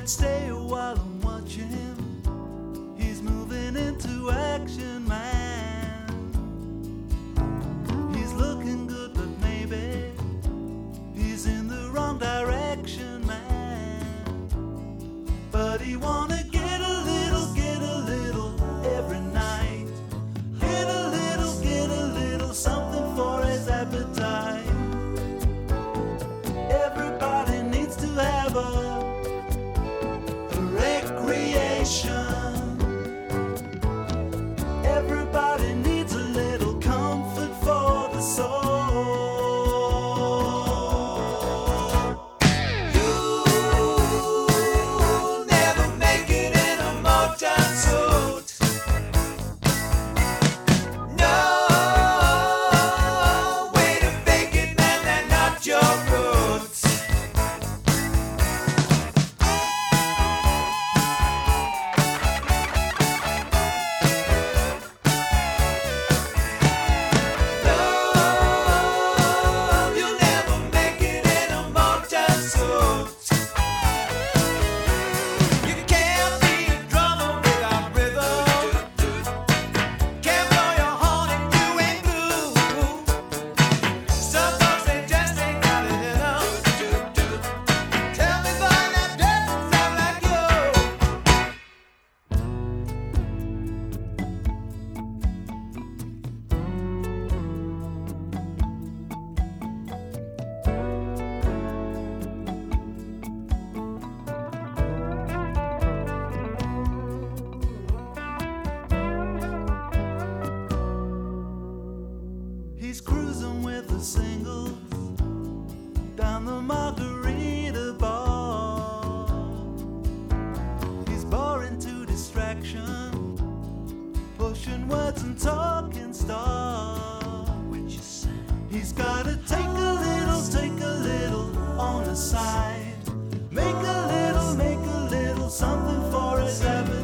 Let's stay a while and watch him. He's moving into action, man. He's looking good, but maybe he's in the wrong direction, man. But he wanna get a little every night. Get a little something for his appetite. Everybody needs to have a recreation. Everybody needs a little comfort for the soul. You'll never make it in a Motown suit. No way to fake it, man, they're not your roots. He's cruising with the singles down the Margarita bar. He's boring to distraction, pushing words and talking stuff. He's gotta take a little on the side. Make a little something for his appetite.